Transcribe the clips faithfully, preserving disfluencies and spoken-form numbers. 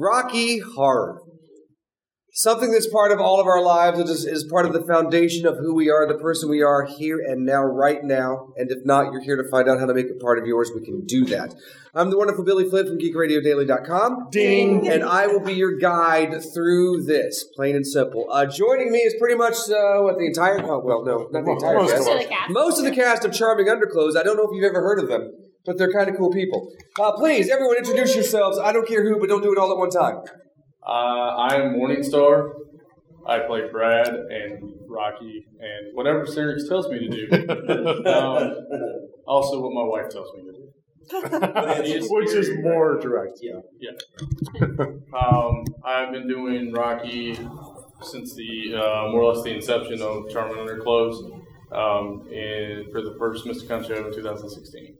Rocky Horror. Something that's part of all of our lives, it is, is part of the foundation of who we are, the person we are here and now, right now. And if not, you're here to find out how to make it part of yours. We can do that. I'm the wonderful Billy Flynn from geek radio daily dot com. Ding! And I will be your guide through this, plain and simple. Uh, joining me is pretty much, uh, what, the entire, oh, well, no, not the entire Most cast. of the cast. Most of the cast of Charming Underclothes. I don't know if you've ever heard of them, but they're kind of cool people. Uh, please, everyone introduce yourselves. I don't care who, but don't do it all at one time. Uh, I'm Morningstar. I play Brad and Rocky and whatever Syrinx tells me to do. um, also what my wife tells me to do. Which is more direct. Yeah. Yeah. um, I've been doing Rocky since the uh, more or less the inception of Charming Underclothes um, and for the first Mysticon show in two thousand sixteen.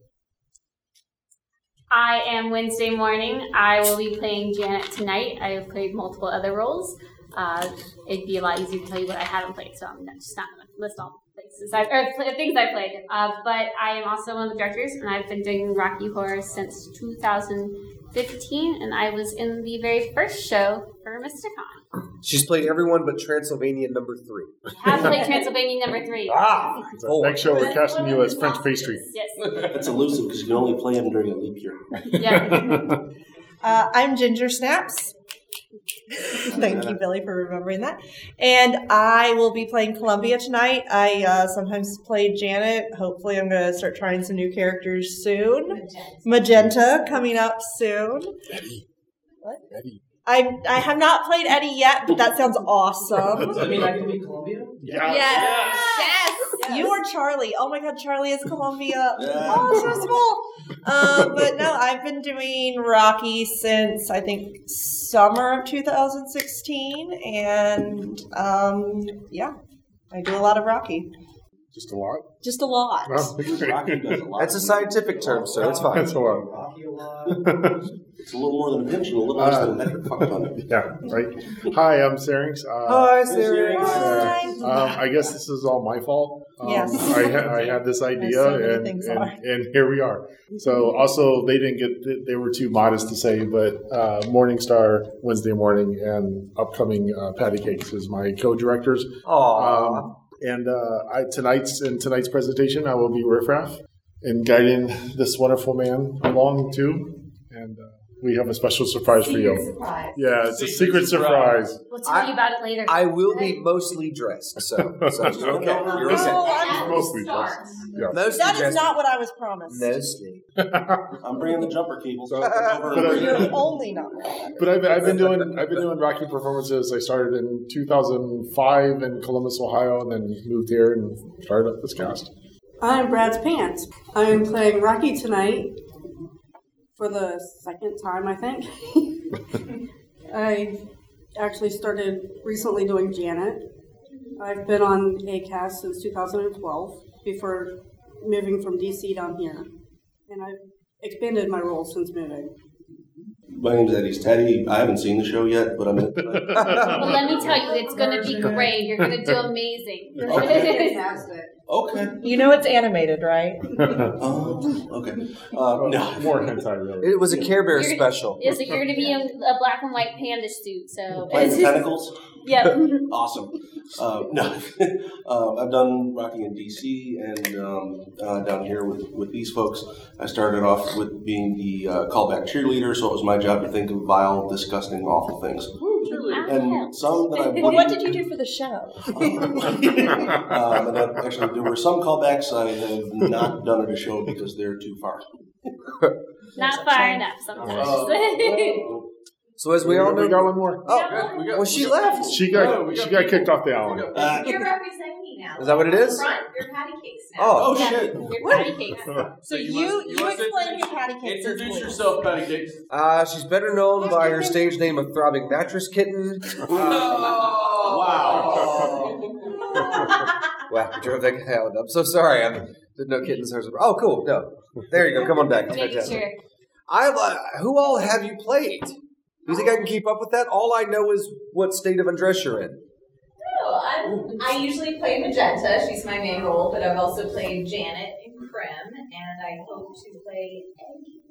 I am Wednesday Morning. I will be playing Janet tonight. I have played multiple other roles. Uh, it'd be a lot easier to tell you what I haven't played, so I'm not, just not going to list all the places I've, or pl- things I've played. Uh, but I am also one of the directors, and I've been doing Rocky Horror since two thousand fifteen, and I was in the very first show for Mysticon. She's played everyone but Transylvania number three. I have played Transylvania number three. Ah! So next show, we're casting you as French pastry. Yes. That's elusive because you can only play them during a leap year. Yeah. uh, I'm Ginger Snaps. Thank you, Billy, for remembering that. And I will be playing Columbia tonight. I uh, sometimes play Janet. Hopefully, I'm going to start trying some new characters soon. Magenta coming up soon. Eddie. What? Eddie. I I have not played Eddie yet, but that sounds awesome. Does that mean I can be Columbia? Yeah. Yes. Yes. Yes. You are Charlie. Oh my God, Charlie is Columbia. Yeah. Oh, so small. Um, but no, I've been doing Rocky since I think summer of two thousand sixteen, and um, yeah, I do a lot of Rocky. Just a lot? Just a lot. Oh, okay. Rocky does a lot. That's a scientific term, so it's fine. That's a lot. Rocky a lot. It's a little more than a pinch and a little less than a metric fuck ton. Yeah, right. Hi, I'm Syrinx. Uh, Hi, Syrinx. Hi. Um, I guess this is all my fault. Um, Yes. I, ha- I had this idea, so many and, things and, are. and here we are. So also, they didn't get, they were too modest to say, but uh, Morningstar, Wednesday Morning, and upcoming uh, Patty Cakes is my co-directors. Aww. Um, and uh, I tonight's in tonight's presentation, I will be Riffraff and guiding this wonderful man along too. And uh, we have a special surprise for you. Surprise. Yeah, it's a Secret secret surprise. We'll tell you about it later. I will be mostly dressed, so, so you're okay. You're okay. Oh, I'm- Mostly dressed. Yeah. Mostly that is dressed. not what I was promised. Mostly. I'm bringing the jumper cables. So- over but I- You're only not. But I've, I've been doing I've been doing Rocky performances. I started in two thousand five in Columbus, Ohio, and then moved here and started up this cast. I'm Brad's Pants. I'm playing Rocky tonight for the second time, I think. I actually started recently doing Janet. I've been on A C A S since two thousand twelve, before moving from D C down here. And I've expanded my role since moving. My name's Eddie's Teddy. I haven't seen the show yet, but I'm in. Well, let me tell you, it's going to be great. You're going to do amazing. Fantastic. Okay. You know it's animated, right? Oh, okay. Uh, no. More hentai, really. It was a Care Bear You're- special. Is it, you're going to be in a black and white panda suit, so. Playing the tentacles? Yep. Awesome. Uh, no, uh, I've done Rocky in D C and um, uh, down here with, with these folks. I started off with being the uh, callback cheerleader, so it was my job to think of vile, disgusting, awful things. And some that I Well, wouldn't. what did you do for the show? um, and that, actually, there were some callbacks I have not done at a show because they're too far. Not far enough sometimes. Uh, So as we all we know, got one more. oh, We got- well, she left. She got No, we got- she got kicked off the island. Uh, You're representing me now. Is that what it is? Front, you're patty cakes now. Oh, oh, shit. Your patty cakes. So you must- you, must explain introduce- who Patty Cakes is, Introduce please. yourself, Patty Cakes. Uh, she's better known by her stage name of Throbbing Mattress Kitten. Wow. Wow, we drove that guy out. I'm so sorry. I didn't know kittens. Hers were- Oh, cool. No, there you go. Come on back. It's Make fantastic. sure. I uh, who all have you played? Do you think I can keep up with that? All I know is what state of undress you're in. No, I'm, I usually play Magenta. She's my main role, but I've also played Janet in Prim, and I hope to play Eddie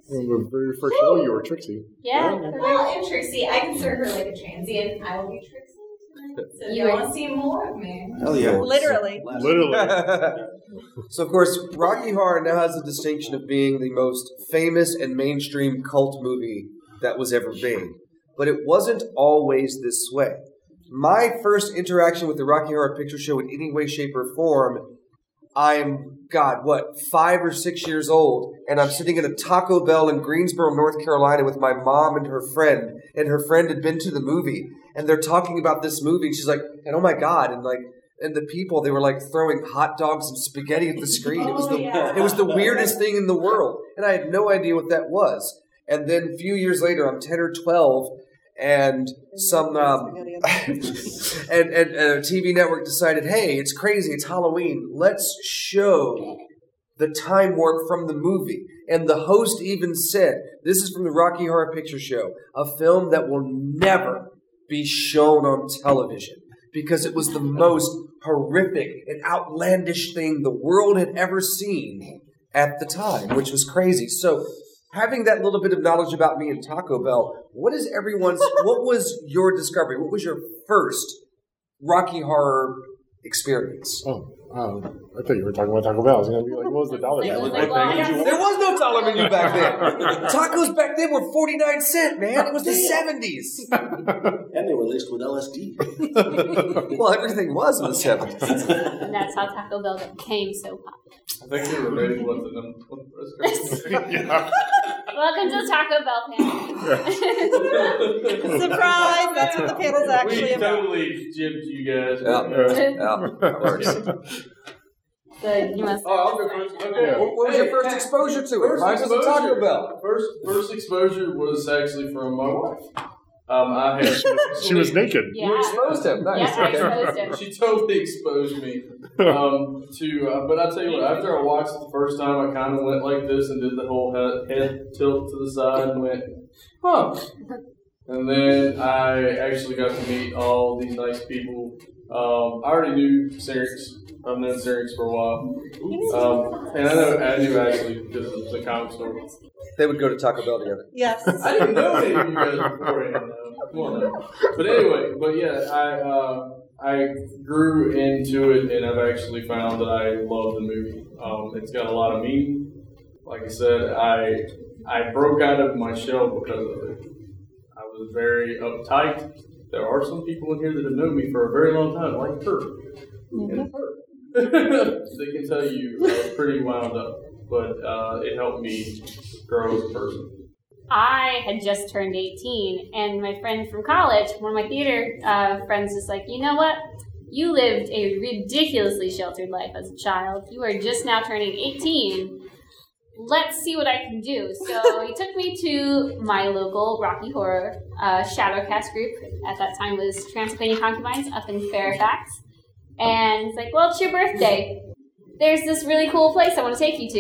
In the very first show, you were Trixie. Yeah. Well, and Trixie, I consider her like a transient. I will be Trixie tonight. So You you are- want to see more of me? Hell yeah. Literally. Literally. So, of course, Rocky Horror now has the distinction of being the most famous and mainstream cult movie that was ever made. But it wasn't always this way. My first interaction with the Rocky Horror Picture Show in any way, shape, or form, I'm, God, what, five or six years old, and I'm sitting at a Taco Bell in Greensboro, North Carolina with my mom and her friend, and her friend had been to the movie, and they're talking about this movie, and she's like, and oh my God, and like, and the people, they were like throwing hot dogs and spaghetti at the screen. It was the, yeah. it was the weirdest thing in the world, and I had no idea what that was. And then a few years later, I'm ten or twelve, and some um, and, and, and a T V network decided, hey, it's crazy, it's Halloween, let's show the time warp from the movie. And the host even said, this is from the Rocky Horror Picture Show, a film that will never be shown on television because it was the most horrific and outlandish thing the world had ever seen at the time, which was crazy. So having that little bit of knowledge about me and Taco Bell, what is everyone's, what was your discovery? What was your first Rocky Horror experience? Oh, um, I thought you were talking about Taco Bell. I was going to be like, what was the dollar? It was value? like, well, I got- There was no dollar menu back then. Tacos back then were forty-nine cents, man. It was the seventies. And they were laced with L S D. Well, everything was in the seventies. And that's how Taco Bell became so popular. I think they were ready to let them. Yeah. Welcome to Taco Bell family. Surprise! That's what the panel's actually We about. totally gypped you guys. Yeah. Yeah, of course. So you must. Oh, I'll go first. Okay. Yeah. What what was your first exposure to it? First Mine was a Taco exposure. Bell. First, first exposure was actually from my wife. Um, I had She was naked. Yeah. You exposed him. Nice. Yeah, I Okay. exposed him. She totally exposed me. Um, to, uh, but I tell you what, after I watched it the first time, I kind of went like this and did the whole head, head tilt to the side and went, huh. And then I actually got to meet all these nice people. Um, I already knew Syrinx. I've known Syrinx for a while. Um, and I know I knew actually because of the comic store. They would go to Taco Bell together. Yes. I didn't know any of you guys beforehand. though. Come on now. But anyway, but yeah, I uh, I grew into it, and I've actually found that I love the movie. Um, it's got a lot of meaning. Like I said, I I broke out of my shell because of it. I was very uptight. There are some people in here that have known me for a very long time, like her. And her. They can tell you I was pretty wound up, but uh, it helped me grow as a person. I had just turned eighteen, and my friend from college, one of my theater uh, friends, is like, you know what? You lived a ridiculously sheltered life as a child. You are just now turning eighteen. Let's see what I can do. So he took me to my local Rocky Horror uh, Shadowcast group. At that time was Transylvania Concubines up in Fairfax. And he's like, well, it's your birthday. There's this really cool place I want to take you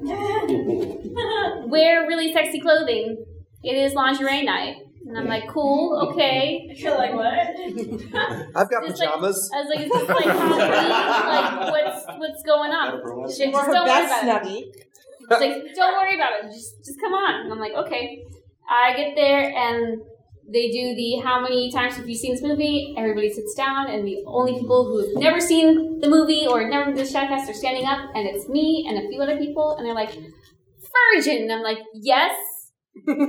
to. Wear really sexy clothing. It is lingerie night. And I'm like, cool, okay. You're like, what? I've got Just like- pajamas. I was like, is this like Halloween? Like, what's what's going on? She's like, Or just her don't worry best about it. snuggie. She's like, don't worry about it. Just just come on. And I'm like, okay. I get there and they do the how many times have you seen this movie? Everybody sits down, and the only people who have never seen the movie or never been to the Shadowcast are standing up, and it's me and a few other people, and they're like, virgin. And I'm like, yes. What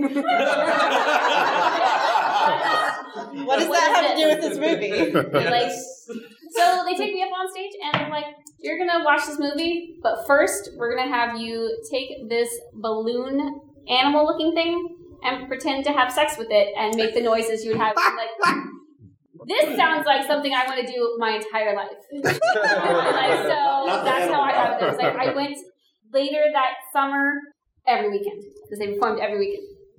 does What that is have to do with this movie? They're like, so they take me up on stage and they're like, you're gonna watch this movie, but first we're gonna have you take this balloon animal looking thing and pretend to have sex with it and make the noises you would have. I'm like, this sounds like something I want to do my entire life. Like, so that's how I got it. It's like I went later that summer every weekend because they performed every weekend.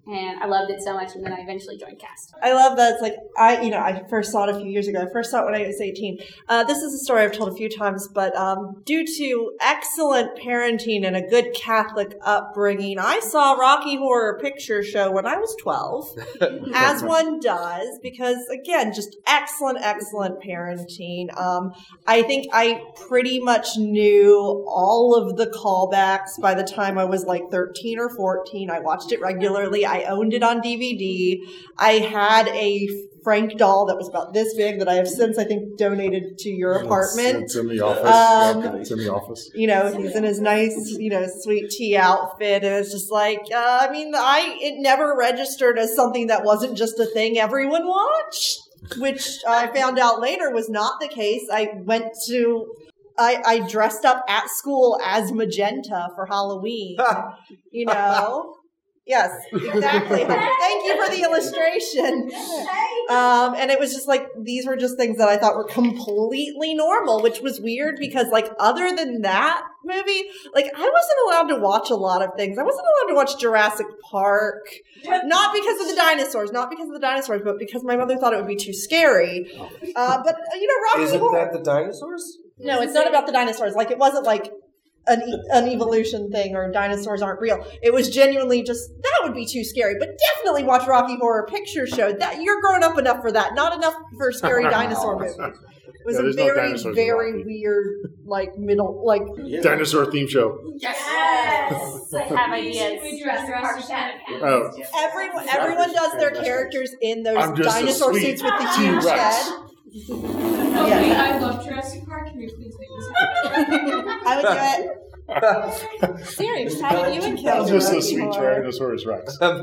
and I loved it so much, and then I eventually joined cast. I love that. It's like, I, you know, I first saw it a few years ago. I first saw it when I was eighteen. Uh, this is a story I've told a few times, but um, due to excellent parenting and a good Catholic upbringing, I saw Rocky Horror Picture Show when I was twelve, as one does, because, again, just excellent, excellent parenting. Um, I think I pretty much knew all of the callbacks by the time I was like thirteen or fourteen. I watched it regularly. I owned it on D V D. I had a Frank doll that was about this big that I have since, I think, donated to your apartment. It's, it's in the office. Um, yeah, it's in the office. You know, he's in his nice, you know, sweet tea outfit, and it's just like, uh, I mean, I it never registered as something that wasn't just a thing everyone watched, which I found out later was not the case. I went to... I, I dressed up at school as Magenta for Halloween, you know. Yes, exactly. Thank you for the illustration. Um, and it was just like, these were just things that I thought were completely normal, which was weird because, like, other than that movie, like, I wasn't allowed to watch a lot of things. I wasn't allowed to watch Jurassic Park, not because of the dinosaurs, not because of the dinosaurs, but because my mother thought it would be too scary. Uh, but, you know, Rocky Isn't Horror. that the dinosaurs? No, it's not about the dinosaurs. Like, it wasn't like an, e- an evolution thing or dinosaurs aren't real. It was genuinely just, that would be too scary. But definitely watch Rocky Horror Picture Show. That you're grown up enough for that. Not enough for a scary dinosaur movie. It was Yeah, a there's no very, dinosaurs in very Rocky. weird, like, middle, like... Dinosaur theme show. Yes! I have ideas. We Jurassic Park Shannon. Oh. Everyone, everyone does their characters in those I'm just a dinosaur sweet suits with the huge T-Rex. head. Okay, Yeah. I love Jurassic Park. Can you please make this happen? I would do it. Siri, just have it you and Kill. I'm just a Rocky sweet Horror. Tyrannosaurus Rex. From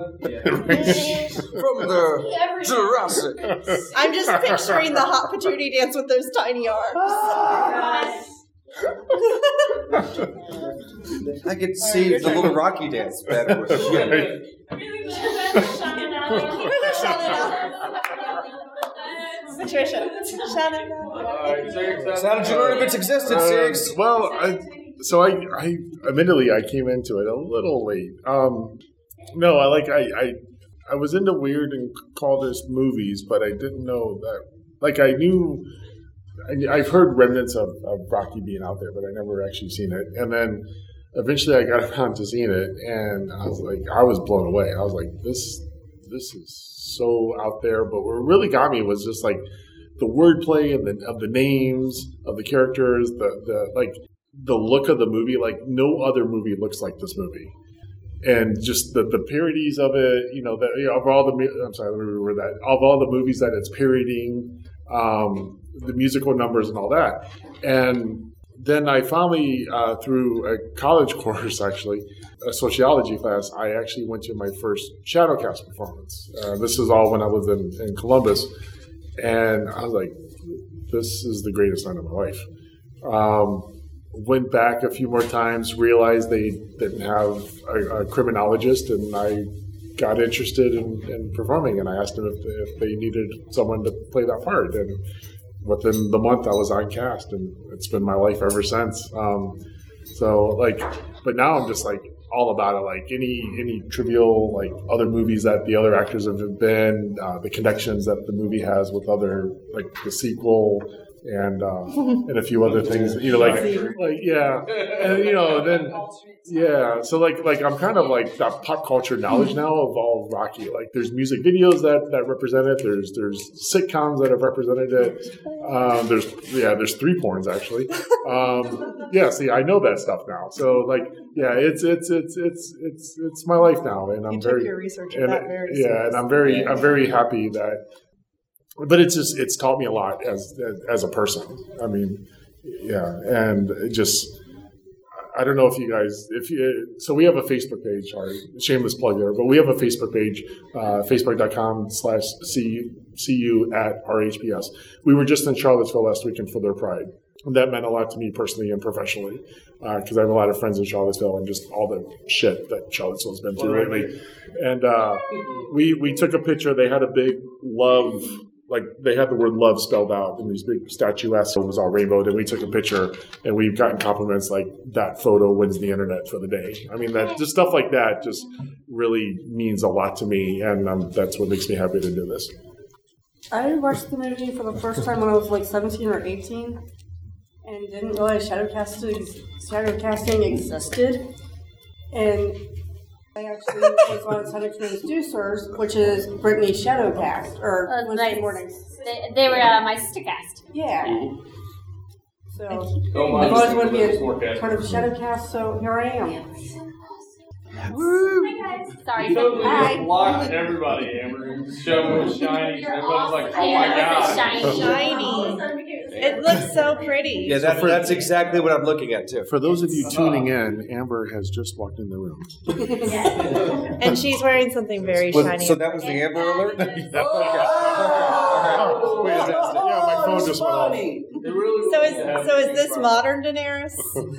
the Jurassic. I'm just picturing the hot patootie dance with those tiny arms. I could see the little Rocky dance better with the Patricia. Shout it out. So how did you learn of its existence, Uh, Six? well, I, so I, I, admittedly, I came into it a little late. Um, no, I like, I, I, I was into weird and cultist movies, but I didn't know that, like, I knew, I, I've heard remnants of, of Rocky being out there, but I never actually seen it. And then eventually I got around to seeing it, and I was like, I was blown away. I was like, this, this is so out there. But what really got me was just like the wordplay of the of the names of the characters, the the like the look of the movie. Like no other movie looks like this movie, and just the, the parodies of it. You know, that you know, of all the mu- I'm sorry, let me remember that of all the movies that it's parodying, um, the musical numbers and all that, and. Then I finally, uh, through a college course, actually, a sociology class, I actually went to my first Shadowcast performance. Uh, this is all when I was in, in Columbus. And I was like, this is the greatest night of my life. Um, went back a few more times, realized they didn't have a, a criminologist, and I got interested in, in performing. And I asked them if, if they needed someone to play that part. And within the month I was on cast, and it's been my life ever since. Um, so like, but now I'm just like all about it. Like any, any trivial, like other movies that the other actors have been, uh, the connections that the movie has with other, like the sequel and, uh, and a few other things, you know, like, like, yeah. And, you know, then, yeah. So like, like I'm kind of like that pop culture knowledge now of all Rocky. Like there's music videos that, that represent it. There's, there's sitcoms that have represented it. Um, there's, yeah, there's three porns actually. Um, yeah. See, I know that stuff now. So like, yeah, it's, it's, it's, it's, it's, it's my life now. And I'm You very, took your research of and, that very yeah. serious. And I'm very, I'm very happy that, but it's just, it's taught me a lot as, as a person. I mean, yeah. And it just, I don't know if you guys, if you, so we have a Facebook page, sorry, shameless plug there, but we have a Facebook page, uh, facebook.com slash CU at R H P S. We were just in Charlottesville last weekend for their Pride. And that meant a lot to me personally and professionally, because uh, I have a lot of friends in Charlottesville and just all the shit that Charlottesville's been through lately. And uh, we, we took a picture. They had a big love like they had the word love spelled out in these big statuesque. It was all rainbowed, and we took a picture, and we've gotten compliments like that photo wins the internet for the day. I mean, that just stuff like that just really means a lot to me, and um, that's what makes me happy to do this. I watched the movie for the first time when I was like seventeen or eighteen, and didn't realize shadowcasting shadowcasting existed. And I actually was on Sonic Transducers, which is Brittany's Shadowcast, or Uh, Wednesday nice. mornings. They, they were uh, my sister cast. Yeah. So Don't I've mind always us wanted to be thinking about a this part of forecast. Shadowcast, so here I am. Hi guys. Sorry. You totally Hi. just blocked everybody, Amber. Show was shiny. Everybody's like, oh my Yeah, it's god. shiny. Shiny. It looks so pretty. Yeah, that, that's exactly what I'm looking at too. For those of you tuning in, Amber has just walked in the room. And she's wearing something very Was- shiny. so that was the Amber Alert. Oh, wait a minute. Yeah, my phone just went off. It really So was is a so is happy this surprise. modern Daenerys?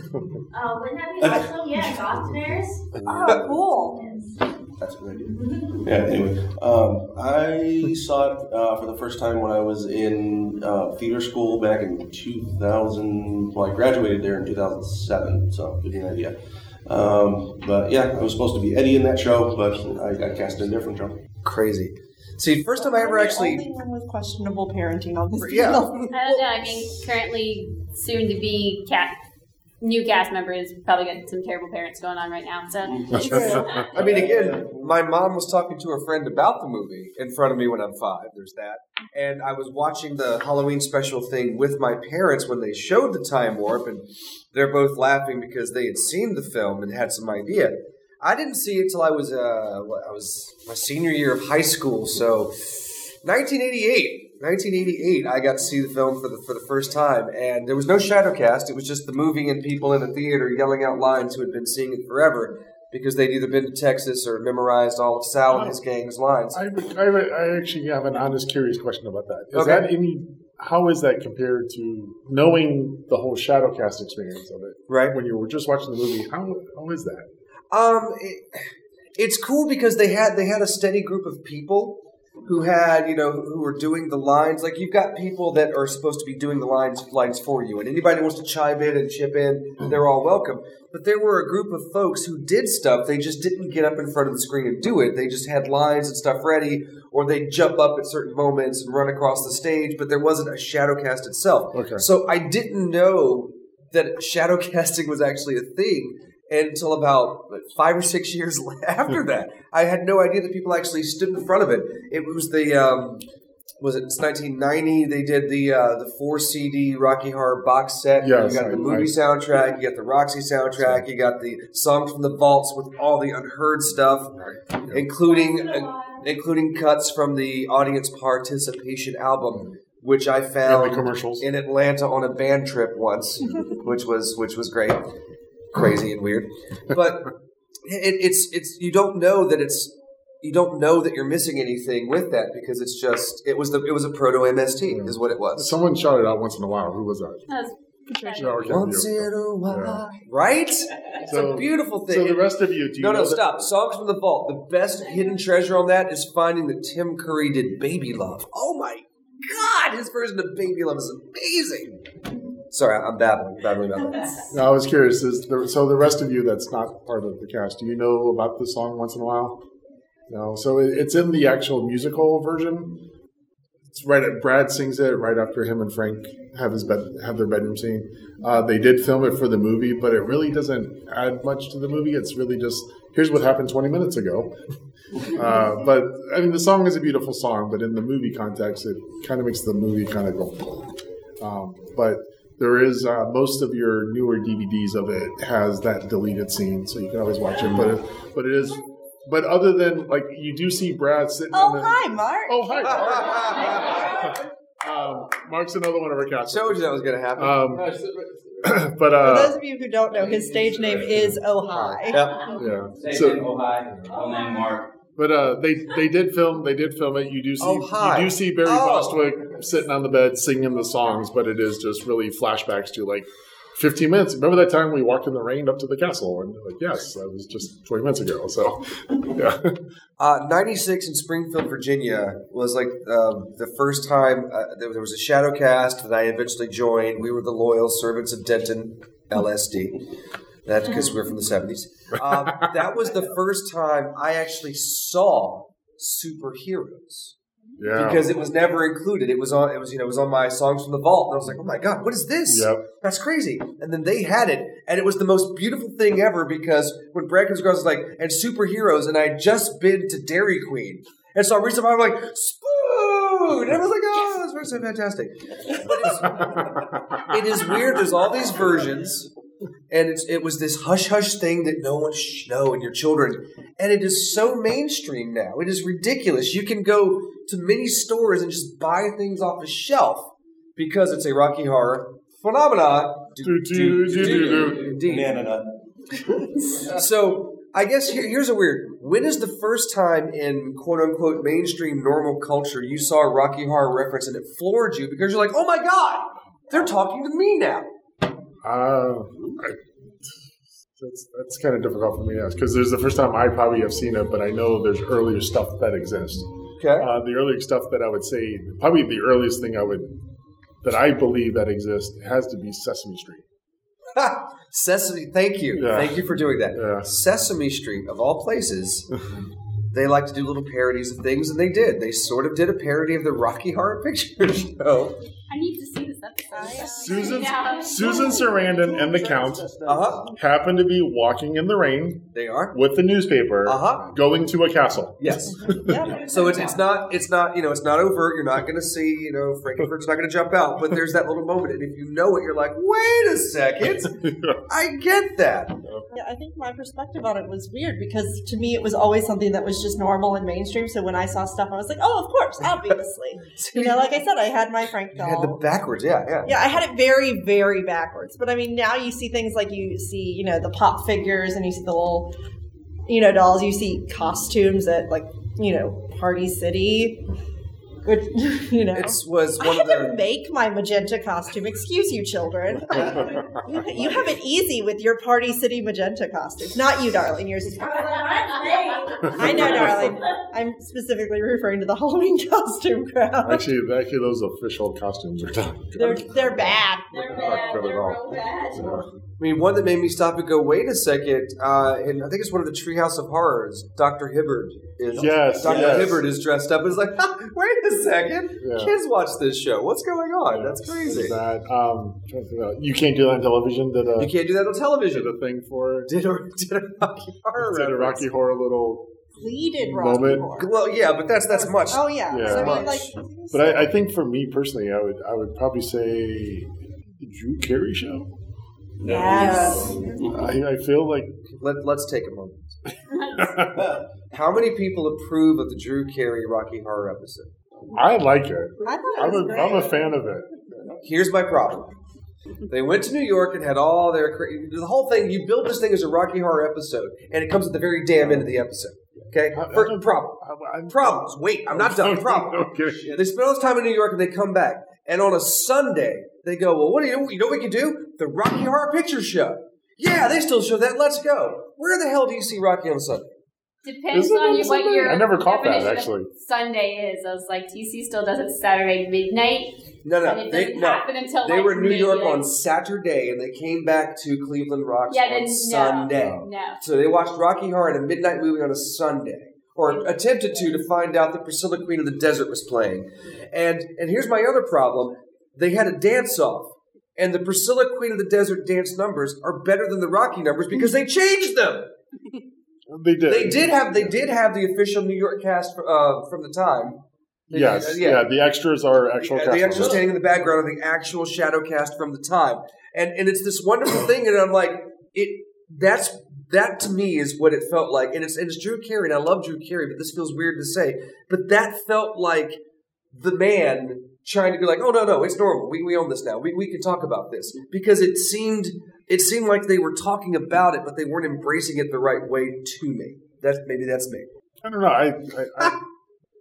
Oh, wouldn't that be special? Yeah, Goth Daenerys. Oh, cool. That's a good idea. Yeah, anyway. Um, I saw it uh, for the first time when I was in uh, theater school back in two thousand. Well, I graduated there in two thousand seven, so give you an idea. Um, but yeah, I was supposed to be Eddie in that show, but I got cast in a different show. Crazy. See, first time I ever I'm actually. the only one with questionable parenting on this. Yeah. channel. I don't know. I mean, currently soon to be cat new cast members probably got some terrible parents going on right now. So I mean, again, my mom was talking to a friend about the movie in front of me when I'm five. There's that. And I was watching the Halloween special thing with my parents when they showed the time warp, and they're both laughing because they had seen the film and had some idea. I didn't see it till I was uh, what, I was my senior year of high school, so nineteen eighty-eight. nineteen eighty-eight, I got to see the film for the for the first time, and there was no shadowcast. It was just the movie and people in the theater yelling out lines who had been seeing it forever because they'd either been to Texas or memorized all of Sal and his gang's lines. I, I, I actually have an honest, curious question about that. Is Okay. that any? How is that compared to knowing the whole Shadowcast experience of it? Right. When you were just watching the movie, how how is that? Um, it, it's cool because they had they had a steady group of people who had, you know, who were doing the lines. Like, you've got people that are supposed to be doing the lines lines for you, and anybody who wants to chime in and chip in, they're all welcome. But there were a group of folks who did stuff. They just didn't get up in front of the screen and do it. They just had lines and stuff ready, or they'd jump up at certain moments and run across the stage, but there wasn't a shadowcast itself. Okay. So I didn't know that shadowcasting was actually a thing until about like, five or six years after that. I had no idea that people actually stood in front of it. It was the, um, was it it's nineteen ninety? They did the uh, the four C D Rocky Horror box set. Yes, you got I- the movie I- soundtrack, you got the Roxy soundtrack, you got the songs from the vaults with all the unheard stuff, including uh, including cuts from the audience participation album, which I And the found commercials. in Atlanta on a band trip once, which was which was great, crazy and weird. But it, it's it's you don't know that it's you don't know that you're missing anything with that because it's just it was the it was a proto M S T is what it was. Someone shouted out once in a while. Who was that? that was No, okay, Once you. in a while, Yeah. right? It's So- a beautiful thing. So the rest of you, do you no, know no, that- stop. Songs from the Vault. The best hidden treasure on that is finding that Tim Curry did Baby Love. Oh my God, his version of Baby Love is amazing. Sorry, I'm babbling, babbling about that. No, I was curious. Is the, so the rest of you that's not part of the cast, do you know about this song once in a while? No. So it, it's in the actual musical version. It's right at Brad sings it right after him and Frank have his bed have their bedroom scene. Uh, they did film it for the movie, but it really doesn't add much to the movie. It's really just here's what happened twenty minutes ago. Uh, but I mean, the song is a beautiful song, but in the movie context, it kind of makes the movie kind of go. Um, but there is uh, most of your newer D V Ds of it has that deleted scene, so you can always watch it. But it, but it is. But other than like you do see Brad sitting. Oh, on the, hi, Mark. Oh, hi, Mark. um, Mark's another one of our cast. Told you that was going to happen. Um, but For uh, those of you who don't know, his stage name is Oh Hi. Yep. yeah. Say So, oh hi, oh name Mark. but uh, they they did film they did film it. You do see Oh, hi. you do see Barry Oh. Bostwick sitting on the bed singing the songs, but it is just really flashbacks to like fifteen minutes. Remember that time we walked in the rain up to the castle? And like, yes, that was just twenty minutes ago. So, yeah. Uh, ninety-six in Springfield, Virginia was like um, the first time uh, there, there was a shadow cast that I eventually joined. We were the loyal servants of Denton, L S D. That's because we're from the seventies. Um, that was the first time I actually saw superheroes. Yeah. Because it was never included. It was on. It was you know. It was on my Songs from the Vault, and I was like, "Oh my god, what is this? Yep. That's crazy!" And then they had it, and it was the most beautiful thing ever. Because when Brad comes across, was like, "And superheroes," and I had just been to Dairy Queen, and so I reached up, I'm like, "Spoon!" And I was like, "Oh, that's so fantastic!" But it's, it is weird. There's all these versions. And it's, it was this hush-hush thing that no one should know, and your children. And it is so mainstream now. It is ridiculous. You can go to many stores and just buy things off the shelf because it's a Rocky Horror phenomenon. Do, do, do, do, do. Indeed. Banana. So I guess here, here's a weird. When is the first time in quote-unquote mainstream normal culture you saw a Rocky Horror reference and it floored you because you're like, oh my God, they're talking to me now? Uh, I, that's that's kind of difficult for me to ask because there's the first time I probably have seen it, but I know there's earlier stuff that exists. Okay. Uh, the earlier stuff that I would say, probably the earliest thing I would that I believe that exists has to be Sesame Street. Sesame, thank you. Yeah. Thank you for doing that. Yeah. Sesame Street, of all places, they like to do little parodies of things, and they did. They sort of did a parody of the Rocky Horror Picture Show. I need to see this episode. Susan Yeah. Susan Sarandon and the Count Uh-huh. happen to be walking in the rain They are. with the newspaper, Uh-huh. going to a castle. Yes. Yeah. So it's it's not it's not you know it's not overt. You're not going to see you know Frankenfurt's not going to jump out, but there's that little moment, and if you know it, you're like, wait a second, I get that. Yeah, I think my perspective on it was weird because to me it was always something that was just normal and mainstream. So when I saw stuff, I was like, oh, of course, obviously. You know, like I said, I had my Frank You doll. had the backwards, yeah, yeah. Yeah, I had it very, very backwards. But I mean, now you see things like you see, you know, the pop figures and you see the little, you know, dolls. You see costumes at like, you know, Party City. Which, you know, It was I one had of to the. make my magenta costume. Excuse you, children. you, you have it easy with your Party City magenta costumes. Not you, darling. Yours is fine. I know, darling. I'm specifically referring to the Halloween costume crowd. Actually, actually, those official costumes are done. They're they're bad. They're Not bad. good at They're all. real bad. I mean, one that made me stop and go, wait a second, uh, and I think it's one of the Treehouse of Horrors. Doctor Hibbert is Yes, Doctor yes. Hibbert is dressed up. It's like, wait a second, Yeah. kids watch this show. What's going on? That's crazy. That, um, trying to figure out- you can't do that on television. Did a You can't do that on television. did a thing for Did a, did a Rocky Horror did a reference. Rocky Horror little. Pleated Rocky Moment. Horror. Well, yeah, but that's that's much. Oh yeah. Yeah. So, I mean, Much. like, But I, I think for me personally, I would I would probably say the Drew Carey show. yes. I, I feel like Let, let's take a moment. How many people approve of the Drew Carey Rocky Horror episode? I like it. I thought it I'm was a, great. I'm a fan of it. Here's my problem. They went to New York and had all their cra- the whole thing. You build this thing as a Rocky Horror episode, and it comes at the very damn end of the episode. Okay, I- I First don't- problem. I, I, Problems. Wait, I'm not done. Problem. No kidding. They spend all this time in New York and they come back, and on a Sunday they go, well, what do you you know? What we can do? The Rocky Horror Picture Show. Yeah, they still show that. Let's go. Where the hell do you see Rocky on Sunday? Depends Is it on on you, what Sunday? your I never caught that, definition of actually. Sunday is. I was like, T C still does it Saturday midnight, No, and no, it they doesn't no. happen until They like were in New York midnight. on Saturday, and they came back to Cleveland Rocks Yeah, on then no. Sunday. No. So they watched Rocky Horror and a midnight movie on a Sunday, or attempted to, to find out that Priscilla Queen of the Desert was playing. And and here's my other problem: they had a dance-off, and the Priscilla Queen of the Desert dance numbers are better than the Rocky numbers because they changed them. They did. They did have they did have the official New York cast uh, from the time. They- Yes. uh, yeah. The extras are actual. Yeah, cast the extra members. standing in the background of the actual shadow cast from the time, and and it's this wonderful thing, and I'm like, it. That's that to me is what it felt like, and it's and it's Drew Carey, and I love Drew Carey, but this feels weird to say, but that felt like the man trying to be like, oh no no, it's normal, we we own this now, we we can talk about this, because it seemed it seemed like they were talking about it, but they weren't embracing it the right way to me. That's maybe that's me. I don't know. I I, I,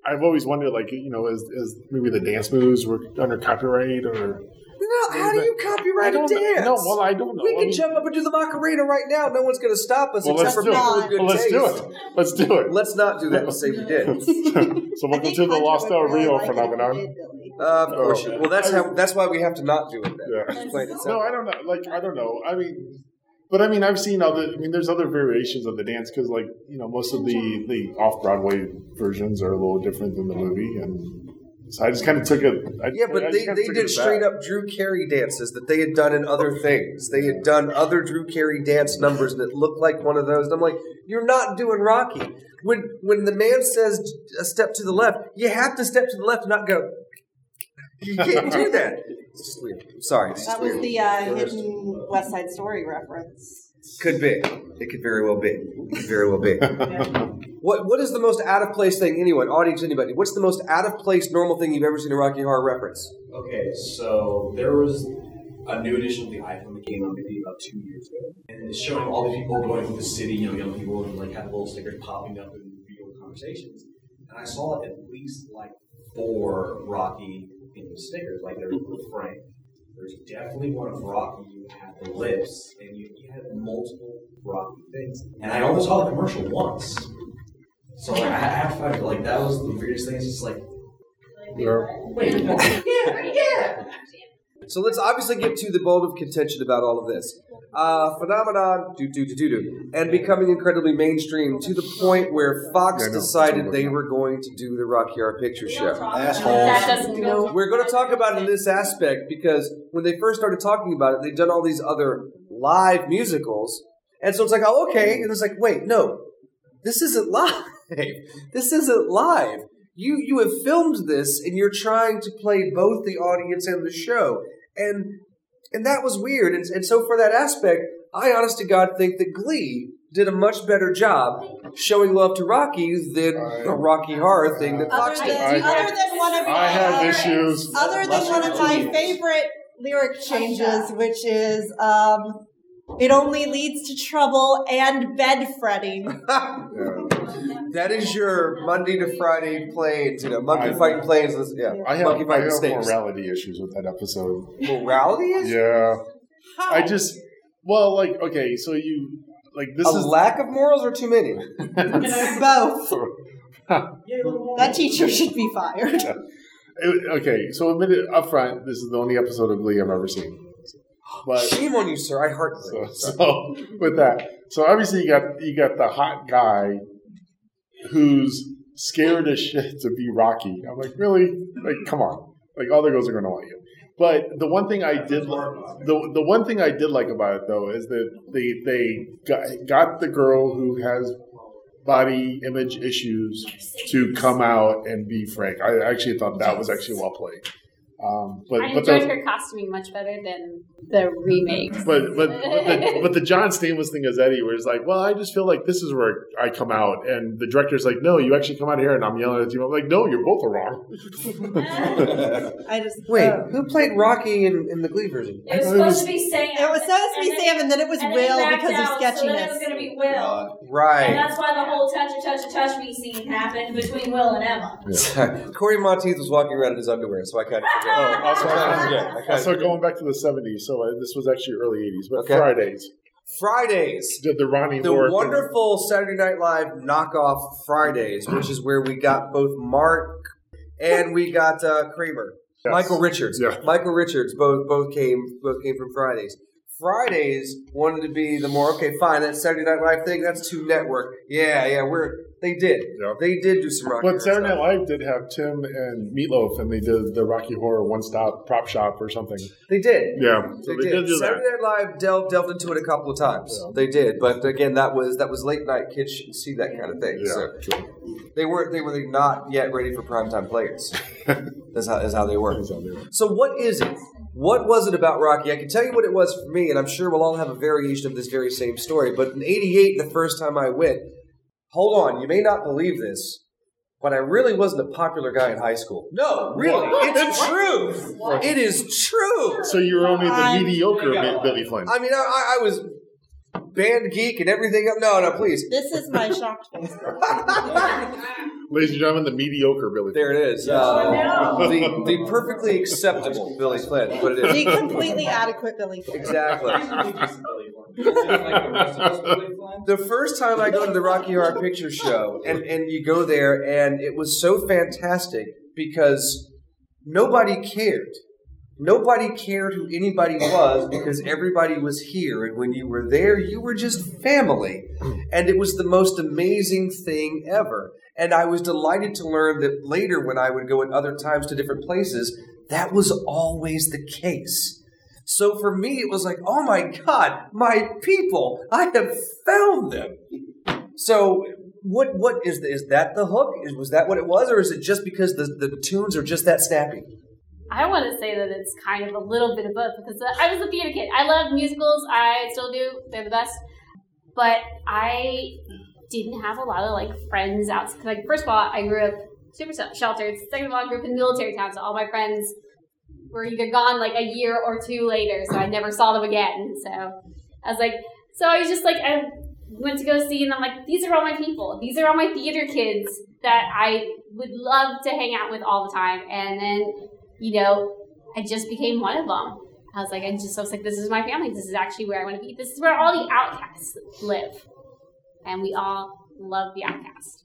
I've always wondered, like, you know, is, is maybe the dance moves were under copyright or. No, how do you copyright a I don't know. dance? No, well, I don't know. We I can mean- jump up and do the Macarena right now. No one's going to stop us Well, except let's for do people it. with good Well, let's taste. do it. Let's do it. Let's not do that and say we did. So welcome to the Lost Del Rio phenomenon. Uh, of course. Oh. you- Well, that's how. That's why we have to not do it. Then. Yeah. Just plain and No, simple. I don't know. Like, I don't know. I mean, but I mean, I've seen other. I mean, there's other variations of the dance because, like, you know, most of the the off Broadway versions are a little different than the movie, and so I just kind of took it. I, Yeah, but I they, just kinda they took did it straight back. up Drew Carey dances that they had done in other things. They had done other Drew Carey dance numbers that looked like one of those. And I'm like, you're not doing Rocky. When when the man says a step to the left, you have to step to the left and not go. You can't do that. It's just weird. I'm sorry. It's just That was weird. the uh, hidden West Side Story reference. Could be. It could very well be. It could very well be. What What is the most out of place thing? Anyone, audience, anybody? What's the most out of place normal thing you've ever seen a Rocky Horror reference? Okay, so there was a new edition of the iPhone that came out maybe about two years ago, and it's showing all the people going through the city, you know, young people, and like have little stickers popping up in real conversations. And I saw at least like four Rocky themed stickers, like they're framed. There's definitely one of Rocky. You had the lips, and you, you had multiple Rocky things. And I only saw the commercial once, so like, I have to find like that was the weirdest thing. It's just like, wait, yeah, yeah. So let's obviously get to the bone of contention about all of this. Uh, phenomenon, do do do do do, and becoming incredibly mainstream to the point where Fox Yeah, no, decided they were going to do the Rocky Horror Picture Show. That doesn't go. We're going to talk about it in this aspect because when they first started talking about it, they'd done all these other live musicals, and so it's like, oh, okay, and it's like, wait, no, this isn't live. This isn't live. You you have filmed this, and you're trying to play both the audience and the show, and and that was weird. And, and so for that aspect, I honest to God think that Glee did a much better job showing love to Rocky than the Rocky Horror thing that Other Fox than, did. I- other than one of I my have other, issues. Other than one of my favorite lyric changes, which is um, it only leads to trouble and bed fretting. That is your Monday to Friday planes, you know, monkey I- fighting planes. Yeah, I have, monkey I fighting have snakes. morality issues with that episode. Morality is Yeah, How? I just well, like okay, so you like this a is lack of morals or too many. Both. That teacher should be fired. It- okay, so admit it up front, this is the only episode of Glee I've ever seen. But Shame on you, sir. I heart so, Glee. so with that, so obviously you got you got the hot guy who's scared as shit to be Rocky. I'm like, really? Like, come on! Like, all the girls are going to want you. But the one thing I did, the the one thing I did like about it though is that they they got, got the girl who has body image issues to come out and be frank. I actually thought that was actually well played. Um, but I but enjoyed the, her costuming much better than the remake. but but but the, but the John Stamos thing is Eddie, where it's like, well, I just feel like this is where I come out, and the director's like, no, you actually come out here, and I'm yelling at you. I'm like, no, you're both are wrong. I just Wait, uh, who played Rocky in, in the Glee version? It was It supposed was- to be Sam. It was supposed to be and Sam, and then it was and Will he backed because of out, So then it sketchiness. was going to be Will. And Right. that's why the whole touch a touch a touch me scene happened between Will and Emma. Corey Monteith was walking around in his underwear, so I kind of forget. Oh, also, I kinda forget. I kinda also forget. going back to the seventies, so uh, this was actually early eighties, but Okay. Fridays, Fridays. the, the Ronnie The Moore thing. wonderful Saturday Night Live knockoff Fridays, which is where we got both Mark and we got uh, Kramer, Yes. Michael Richards. Yeah. Michael Richards both both came both came from Fridays. Fridays wanted to be the more okay, fine. That Saturday Night Live thing, that's too network. Yeah, yeah, we're they did. Yeah. They did do some Rocky Horror But Saturday Night stuff. Live did have Tim and Meatloaf, and they did the Rocky Horror One Stop Prop Shop or something. They did. Yeah, so They, they, did. did do that. Saturday Night Live delved, delved into it a couple of times. Yeah. They did, but again, that was that was late night. Kids shouldn't see that kind of thing. Yeah, So true. they weren't they were not yet ready for primetime players. That's how, that's how they were. That's how they were. So what is it? What was it about Rocky? I can tell you what it was for me, and I'm sure we'll all have a variation of this very same story. But in eighty-eight, the first time I went, hold on, you may not believe this, but I really wasn't a popular guy in high school. No, really, it's true. It is true. So you're only the I'm- mediocre Bi- Billy Flynn. I mean, I, I was band geek and everything else. No, no, please. This is my shocked face. Ladies and gentlemen, the mediocre Billy. There it is. Uh, the, the perfectly acceptable Billy Flynn. But it is. The completely adequate Billy Flynn. Exactly. The first time I go to the Rocky Horror Picture Show, and, and you go there, and it was so fantastic because nobody cared. Nobody cared who anybody was because everybody was here. And when you were there, you were just family. And it was the most amazing thing ever. And I was delighted to learn that later when I would go at other times to different places, that was always the case. So for me, it was like, oh my God, my people, I have found them. So what what is the, is that the hook? Is, was that what it was? Or is it just because the, the tunes are just that snappy? I want to say that it's kind of a little bit of both because I was a theater kid. I love musicals. I still do. They're the best. But I didn't have a lot of like friends out. Like first of all, I grew up super sheltered. Second of all, I grew up in military town, so all my friends were either gone like a year or two later, so I never saw them again. So I was like, so I was just like, I went to go see, and I'm like, these are all my people. These are all my theater kids that I would love to hang out with all the time. And then, you know, I just became one of them. I was like, I just I was like, this is my family. This is actually where I want to be. This is where all the outcasts live. And we all love the outcast.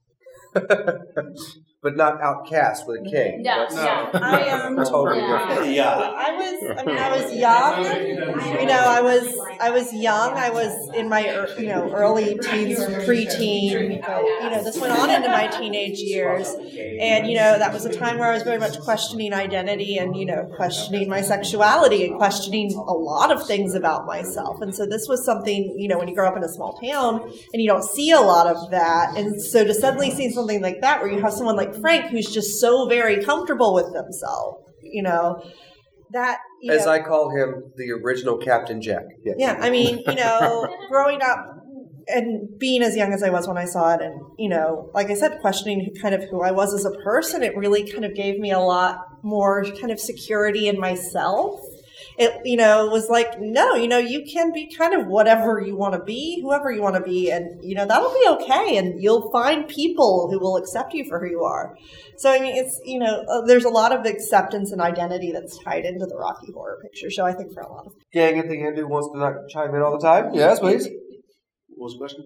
But not outcast with a K. No, That's no. I am um, totally yeah. different. Yeah. I was. I mean, I was young. You know, I was. I was young. I was in my, you know, early teens, preteen. You know, this went on into my teenage years, and you know, that was a time where I was very much questioning identity and you know, questioning my sexuality and questioning a lot of things about myself. And so this was something, you know, when you grow up in a small town and you don't see a lot of that, and so to suddenly see something like that, where you have someone like Frank, who's just so very comfortable with themselves, you know, that, you As know, I call him, the original Captain Jack. Yes. yeah, I mean, you know, growing up and being as young as I was when I saw it and, you know, like I said, questioning kind of who I was as a person, it really kind of gave me a lot more kind of security in myself. It, you know, was like, no, you know, you can be kind of whatever you want to be, whoever you want to be, and, you know, that'll be okay, and you'll find people who will accept you for who you are. So, I mean, it's, you know, uh, there's a lot of acceptance and identity that's tied into the Rocky Horror Picture Show, I think, for a lot of people. Gang at the end who wants to not chime in all the time? Yes, please. What was the question?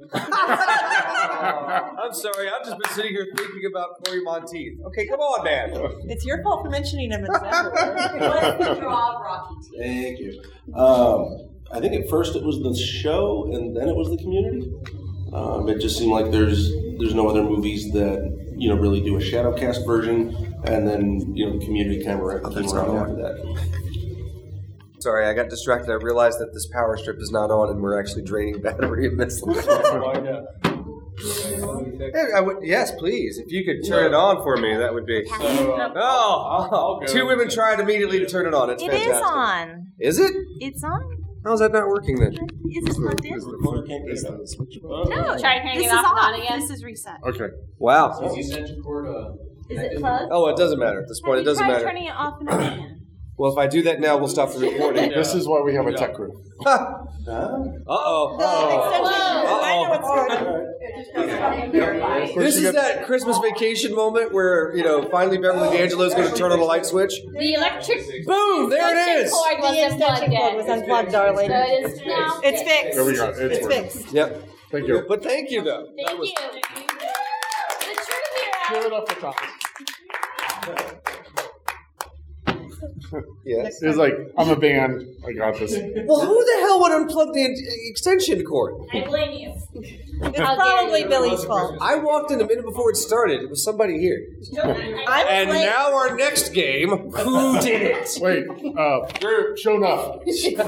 I'm sorry, I've just been sitting here thinking about Corey Monteith. Okay, come on, man. It's your fault for mentioning him in February. What's the draw of Rocky T V? Thank you. Um, I think at first it was the show, and then it was the Community. Um, it just seemed like there's there's no other movies that you know really do a Shadowcast version, and then you know the Community kind of came around after that. Sorry, I got distracted. I realized that this power strip is not on, and we're actually draining battery in this. Hey, I would, yes, please. If you could turn it on for me, that would be. So, uh, Oh, I'll, I'll go. two women tried immediately to turn it on. It's It fantastic. is on. Is it? It's on. How's that not working then? Is this plugged in? No, try turning This it is off and on off. again. This is reset. Okay. Wow. Is the extension cord uh, Is it plugged? Oh, it doesn't matter at this point. It doesn't Try matter. turning it off and on again. Well, if I do that now, we'll stop the recording. This is why we have a tech crew. Uh oh. I know what's going on. This is that Christmas vacation moment where, you know, finally Beverly D'Angelo's going to turn on a light switch. The electric Boom! There it is! cord The was extension unplugged cord in. was unplugged, darling. So it is now It's fixed. fixed. There we go. It's, It's working. fixed. Yep. Thank you. But thank you, though. Thank you. The truth here. Give it up for Tom. Yes. It's like, I'm a band. I got this. Well, who the hell would unplug the extension cord? I blame you. It's probably Billy's fault. I walked in a minute before it started. It was somebody here. I was And late. now our next game, who did it? Wait, uh, show enough.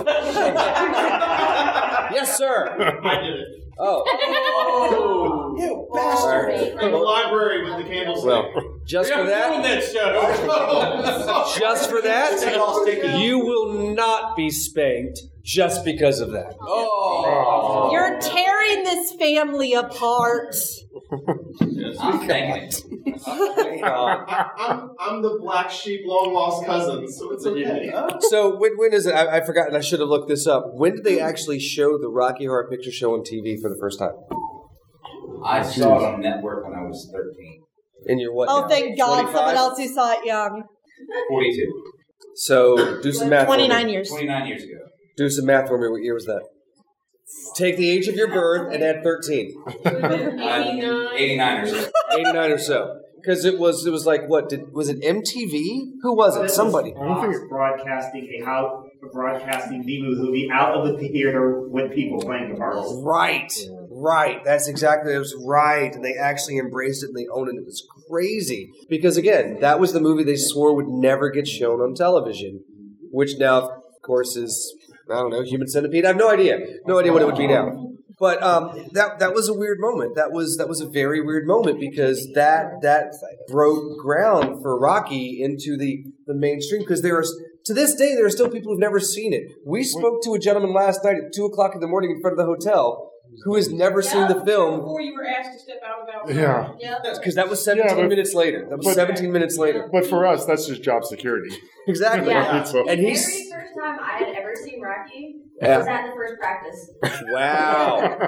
Yes, sir. I did it. Oh. You bastard. In the library with the candlestick. Well, just for that, that show. just for that, you will not be spanked just because of that. Oh. You're tearing tearing this family apart. I'm thinking it. I'm, I'm the black sheep, long lost cousin, so it's okay. So when, when is it? I, I forgot, and I should have looked this up. When did they actually show the Rocky Horror Picture Show on T V for the first time? I saw it on network when I was thirteen. And you're what Oh, now? thank God, twenty-five? someone else who saw it young. forty-two. So do some math. twenty-nine for me. years. twenty-nine years ago. Do some math for me. What year was that? Take the age of your birth and add thirteen. eighty-nine. eighty-nine or so. eighty-nine or so. Because it was it was like what? Did was it M T V? Who was it? Somebody. Fox broadcasting a out broadcasting the movie out of the theater with people playing the parts. Right, right. That's exactly it was right, and they actually embraced it and they owned it. It was crazy because again, that was the movie they swore would never get shown on television, which now, of course, is I don't know, Human Centipede. I have no idea, no idea what it would be now. But um, that that was a weird moment. That was that was a very weird moment because that that broke ground for Rocky into the, the mainstream. Because there are to this day there are still people who've never seen it. We spoke to a gentleman last night at two o'clock in the morning in front of the hotel who has never yeah, seen the film. Before you were asked to step out of the Yeah. Yep. Because that was seventeen Yeah, but- minutes later. That was but- seventeen minutes later. But for us, that's just job security. Exactly. Yeah. So- The And he's very first time I had ever seen Rocky Yeah. was at the first practice. wow.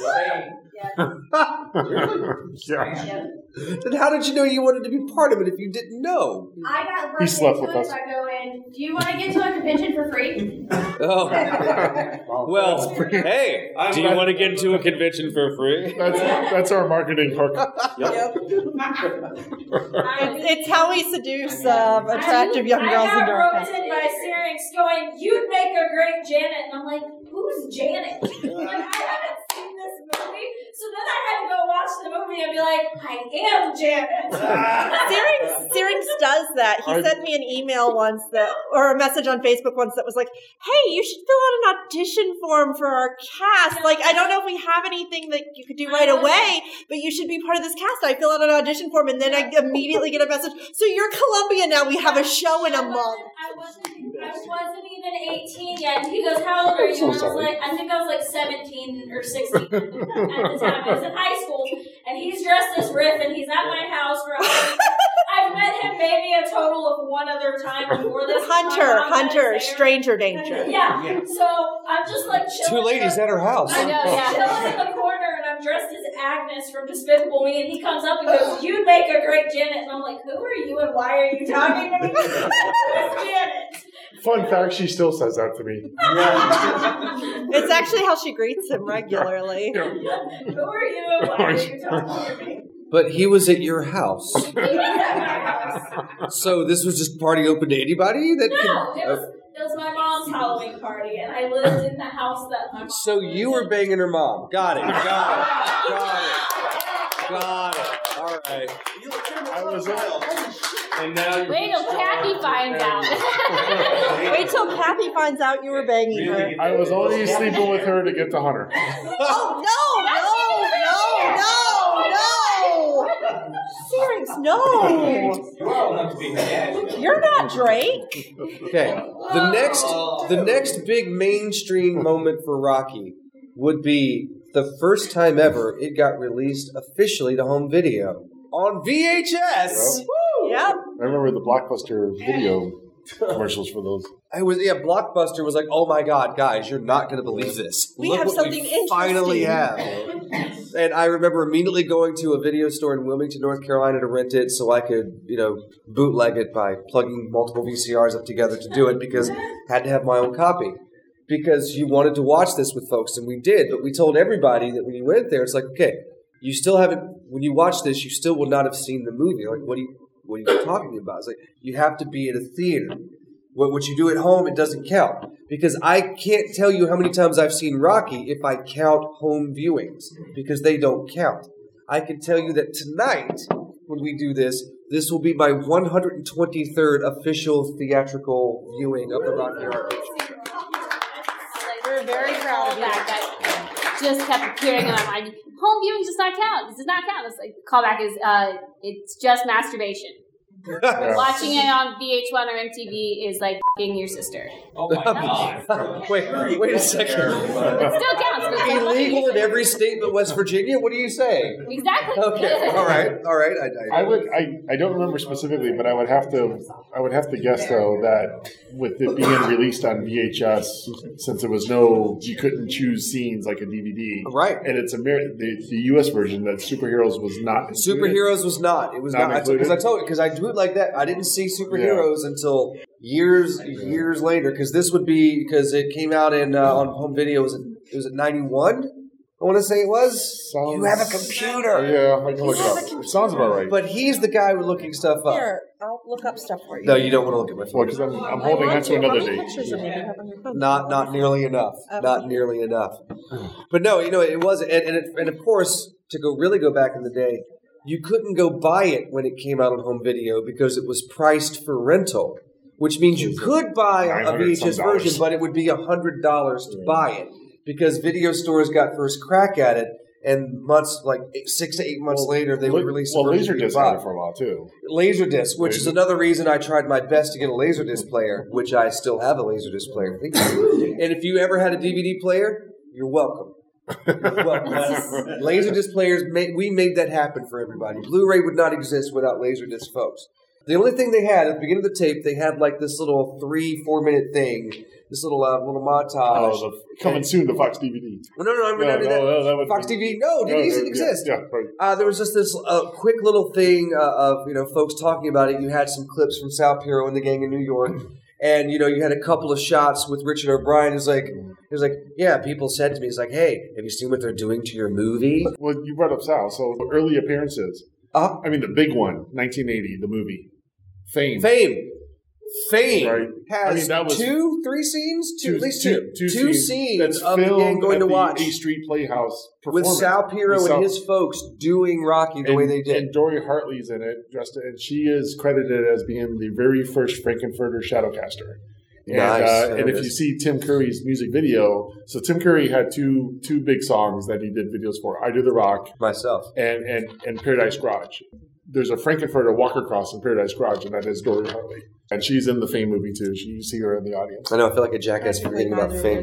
yeah. Then how did you know you wanted to be part of it if you didn't know? I got He roped slept into with it us. by going, do you want to get to a convention for free? Oh. Well, hey, do you want to get into a convention for free? That's, that's our marketing hook. It's how we seduce um, attractive young girls I into got our roped family. in by Syrinx going, you'd make a great Janet. And I'm like, who's Janet? Like, I haven't seen this movie. So then I had to go watch the movie and be like, I am Janet. Syrinx, Syrinx does that. He I- sent me an email once that, or a message on Facebook once that was like, "Hey, you should fill out an audition form for our cast. Like, I don't know if we have anything that you could do right away, but you should be part of this cast." I fill out an audition form, and then I immediately get a message. So you're Columbia now. We have a show in a I month. wasn't, I wasn't, I wasn't even eighteen yet. And he goes, how old are you? so and I was sorry. like, I think I was like seventeen or sixteen at the time. I was in high school, and he's dressed as Riff, and he's at my house for a week. I've met him maybe a total of one other time before this. Hunter, My mom Hunter, was there. stranger danger. Yeah. So I'm just like Two chilling. ladies at her house. I know, yeah. Chilling in the corner, and I'm dressed as Agnes from Despicable Me, and he comes up and goes, "You'd make a great Janet," and I'm like, "Who are you, and why are you talking to me?" Who's Janet? Fun fact, she still says that to me. It's actually how she greets him regularly. Who are you, and why are you talking to me? But he was at your house. He was at my house. So this was just party open to anybody? That No, could, it was it was my mom's Halloween party, and I lived in the house that my mom. So you were banging her mom. Got it. Got it. Got it. Got it. All right. I was And now you're Wait till Kathy finds out. Wait till Kathy finds out you were banging her. I was only sleeping with her to get to Hunter. Oh, no, no, no, no, no! Syrinx, no! You are old enough to be my dad. You're not Drake. Okay. The next the next big mainstream moment for Rocky would be the first time ever it got released officially to home video on V H S. Yep. I remember the Blockbuster video commercials for those. I was yeah. Blockbuster was like, "Oh my God, guys, you're not going to believe this. We Look have what something we finally interesting." have." And I remember immediately going to a video store in Wilmington, North Carolina, to rent it, so I could, you know, bootleg it by plugging multiple V C Rs up together to do it because I had to have my own copy. Because you wanted to watch this with folks, and we did, but we told everybody that when you went there, it's like, okay, you still haven't. When you watch this, you still will not have seen the movie. Like, what are you? What are you talking about? It's like, you have to be at a theater. What, what you do at home, it doesn't count. Because I can't tell you how many times I've seen Rocky if I count home viewings, because they don't count. I can tell you that tonight, when we do this, this will be my one hundred twenty-third official theatrical viewing of the Rocky Horror Picture Show. We're very proud of that. That just kept appearing in my mind. Home viewing does not count. This does not count. It's like callback is uh, it's just masturbation. Watching it on V H one or M T V is like f***ing your sister. Oh my god. wait, wait a second. It still counts. But it's like Illegal in every state but West Virginia? What are you saying? Exactly. Okay, all right, all right. I, I, I would. I, I don't remember specifically, but I would have to. I would have to guess though that with it being released on V H S, since there was no, you couldn't choose scenes like a D V D. Right. And it's Amer- the the U S version that superheroes was not. Included. Superheroes was not. It was Not not. Because included? I told you, because I do it like that. I didn't see superheroes until years, years later. Because this would be because it came out in uh, on home video. Was it? It was at ninety-one. I want to say it was. Sounds, you have a computer. Yeah, I can look it up. It sounds about right. But he's the guy with looking stuff up. Here, I'll look up stuff for you. No, you don't want to look at my phone. Well, because I'm, I'm holding on to another How many date. pictures of me do you have on your phone? Not not nearly enough. Okay. Not nearly enough. But no, you know it was, and and, it, and of course to go really go back in the day, you couldn't go buy it when it came out on home video because it was priced for rental, which means you could buy a V H S version, but it would be a hundred dollars to buy it because video stores got first crack at it. And months, like eight, six to eight months Well, later, they would release the Well, version you Laserdisc could buy. had it for a while too. Laserdisc, which is another reason I tried my best to get a Laserdisc player, which I still have a Laserdisc player. Thank you. And if you ever had a D V D player, you're welcome. You're welcome. Laserdisc players, made, we made that happen for everybody. Blu-ray would not exist without Laserdisc, folks. The only thing they had at the beginning of the tape, they had like this little three, four minute thing, this little uh, little montage. Oh, the, coming soon, the Fox D V D. Well, no, no, no, No, no, no, that, no, that would Fox be- D V D. No, D V Ds No, didn't yeah, exist. yeah, right. Uh, there was just this uh, quick little thing uh, of you know folks talking about it. You had some clips from Sal Piro and the gang in New York, and you know you had a couple of shots with Richard O'Brien. Who's like, he was like, yeah. People said to me, "It's like, hey, have you seen what they're doing to your movie?" Well, you brought up Sal. So early appearances. Uh, I mean, the big one, nineteen eighty, the movie, Fame. Fame, Fame Right. has I mean, that was two, three scenes, two, two- at least two- two, two scenes scenes that's of the gang filmed going at to the watch A Street Playhouse with performance. Sal Piro With and Sal- his folks doing Rocky the and, way they did. And Dory Hartley's in it, dressed, and she is credited as being the very first Frankenfurter Shadowcaster. And, Nice. uh, There and it if you is. see Tim Curry's music video, so Tim Curry had two two big songs that he did videos for: "I Do the Rock" myself and and and "Paradise Garage." There's a Frankenfurter Walker Cross in Paradise Garage, and that is Dory Hartley, and she's in the Fame movie too. She, you see her in the audience. I know. I feel like a jackass forgetting about Fame.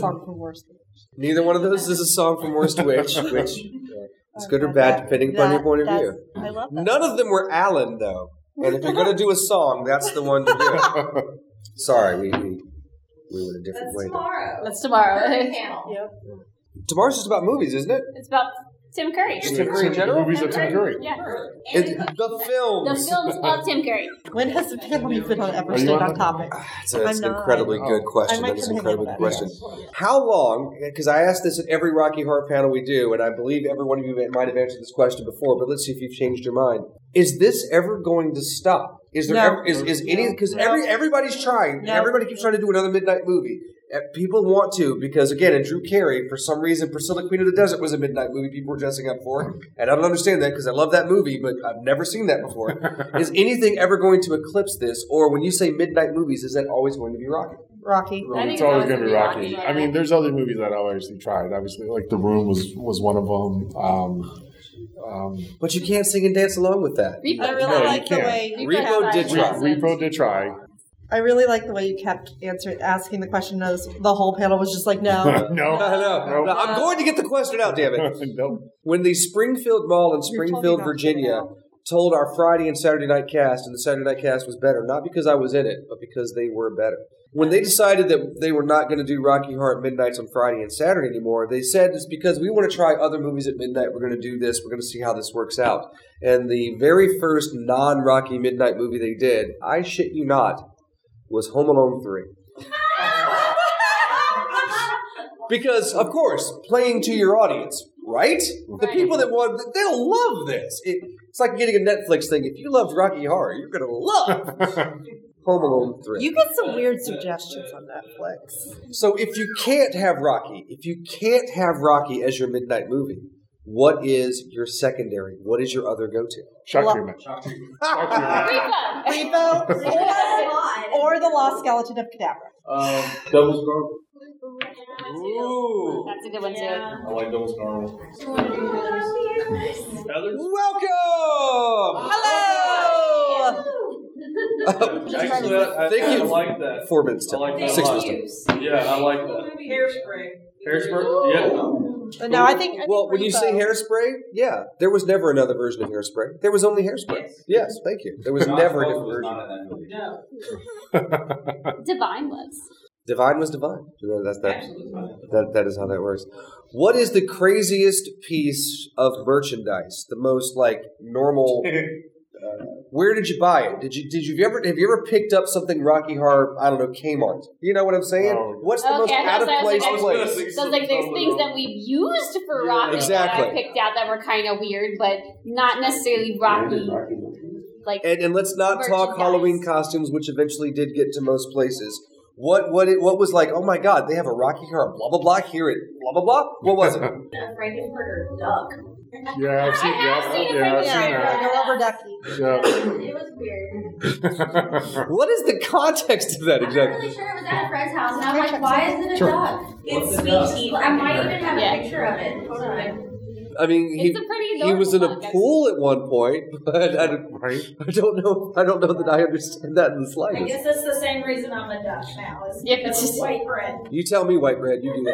Neither one of those is a song from Worst Witch, which is good or bad depending upon your point of view. I love that. None of them were Alan, though. And if you're going to do a song, that's the one to do. Sorry, we, we, we went a different That's way. tomorrow. That's tomorrow. Panel. Yep. Tomorrow's just about movies, isn't it? It's about Tim Curry. Just Tim Curry in general? The movies of Tim Curry. Yeah. It, the films. The films of Tim Curry. When has the panel you been on ever Are you stayed on on the- topic? That's, a, that's an I'm not. incredibly good I question. might That is an come hang out incredibly with good that. question. How long, because I ask this at every Rocky Horror panel we do, and I believe every one of you might have answered this question before, but let's see if you've changed your mind. Is this ever going to stop? Is there No. ever, is, is any, because No. every everybody's trying, No. everybody keeps trying to do another midnight movie. Uh, People want to, because again, in Drew Carey, for some reason, Priscilla Queen of the Desert was a midnight movie people were dressing up for. And I don't understand that because I love that movie, but I've never seen that before. Is anything ever going to eclipse this? Or when you say midnight movies, is that always going to be Rocky? Rocky. It's always going to be Rocky. I mean, there's other movies that I've obviously tried. Obviously, like The Room was was one of them. Um, um, But you can't sing and dance along with that. I really No, you like the can't. way Repo did try. Repo did try. I really like the way you kept answering, asking the question. As the whole panel was just like, no, no, No, no, no. I'm going to get the question out, damn it. When the Springfield Mall in Springfield, not to Virginia, told our Friday and Saturday night cast, and the Saturday night cast was better, not because I was in it, but because they were better. When they decided that they were not going to do Rocky Horror at Midnights on Friday and Saturday anymore, they said it's because we want to try other movies at midnight. We're going to do this. We're going to see how this works out. And the very first non-Rocky midnight movie they did, I shit you not, was Home Alone three. Because, of course, playing to your audience, right? The people that want, they'll love this. It, it's like getting a Netflix thing. If you loved Rocky Horror, you're going to love Home Alone three. you get some weird suggestions on Netflix. So if you can't have Rocky, if you can't have Rocky as your midnight movie, what is your secondary? What is your other go-to? Shock Lo- treatment. Repo, or, or the Lost Skeleton of Cadabra. Um, Devil's Gargle. Ooh. That's a good one too. I like Devil's Gargle. Welcome! Hello! Actually, I, I, Thank I you. like that. Four minutes. I like that Six a lot. minutes. Yeah, I like that. Hairspray. Hairspray? Yeah. No, I think. I Well, think when you say Repo. hairspray, yeah, there was never another version of hairspray. There was only hairspray. Yes, thank you. There was John never a Cole different was version. not in that movie. No. Divine was. Divine was divine. That's that, that. That is how that works. What is the craziest piece of merchandise? The most like normal. Uh, where did you buy it? Did you did you ever have you ever picked up something Rocky Horror? I don't know, Kmart. You know what I'm saying? Oh. What's the Okay, most I out was- I of was place like- place? So it's like there's things that we've used for Rocky Exactly. that I picked out that were kind of weird, but not necessarily Rocky. Like And, and let's not talk merchandise. Halloween costumes, which eventually did get to most places. What what it what was like? Oh my God, they have a Rocky Horror blah blah blah here at blah blah blah. What was it? A Frankenfurter duck. Yeah, I've seen. I have Yeah, seen a yeah, I've seen Yeah, that. like a rubber ducky. Yeah. It was weird. What is the context of that I'm not exactly? really sure. It was at a friend's house, and I'm like, why is it a Sure. duck? It's sweet tea. I might even have Yeah. a picture of it. Hold on. I mean, he It's a pretty he was in a adorable duck, pool at one point, but I don't, Right. I don't know. I don't know that I understand that in the I slightest. guess that's the same reason I'm a duck now. Is Yep, because it's of just- white bread. You tell me, white bread. You do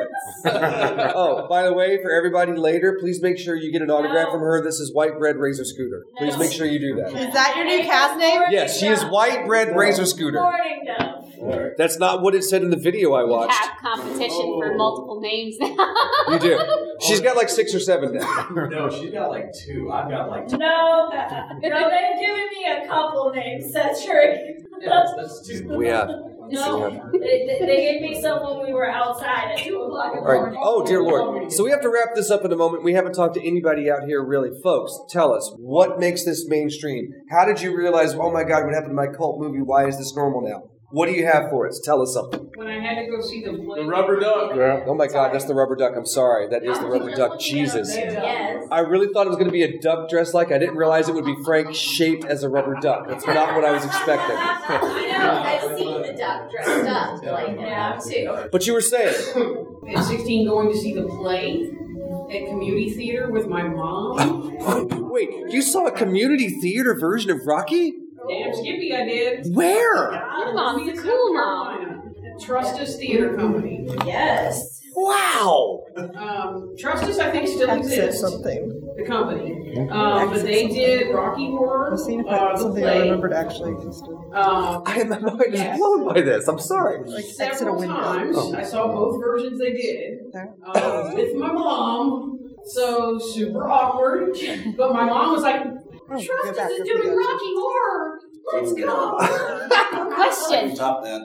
that. Oh, by the way, for everybody later, please make sure you get an autograph No. from her. This is White Bread Razor Scooter. Please No. make sure you do that. Is that your new cast name? Yes, she is White Bread Razor Scooter. Morning dove. That's not what it said in the video I we watched. have competition for multiple names now. You do. She's got like six or seven now. No, she's got like two. I've got like two. No, no, they've given me a couple names, Cedric. That's, that's two. We have. No, Yeah. they, they, they gave me some when we were outside at two o'clock in the All right. morning. Oh, dear Lord. So we have to wrap this up in a moment. We haven't talked to anybody out here, really. Folks, tell us, what makes this mainstream? How did you realize, oh my God, what happened to my cult movie? Why is this normal now? What do you have for us? Tell us something. When I had to go see them play. The rubber duck. Yeah. Oh my God, that's the rubber duck. I'm sorry. That is the rubber duck. Jesus. Yes. I really thought it was going to be a duck dressed like. I didn't realize it would be Frank shaped as a rubber duck. That's not what I was expecting. I know. I've seen the duck dressed up like that too. But you were saying. At sixteen, going to see the play at community theater with my mom. Wait, you saw a community theater version of Rocky? Damn Skippy, I did. Where? Your mom's a cool mom. Trustus Theater Company. Yes. Wow. Um, Trustus, I think, still Exit exists. something. The company. Um, but they did Rocky Horror. I've seen if uh, that's the something play. I remembered actually existed. Um, I am my mind is Yes. blown by this. I'm sorry. Like exit a several window. times. Oh. I saw both versions they did uh, with my mom. So super awkward. But my mom was like, Oh, go Trustus back, is go doing back. Rocky Horror. Let's go. Question: Top that.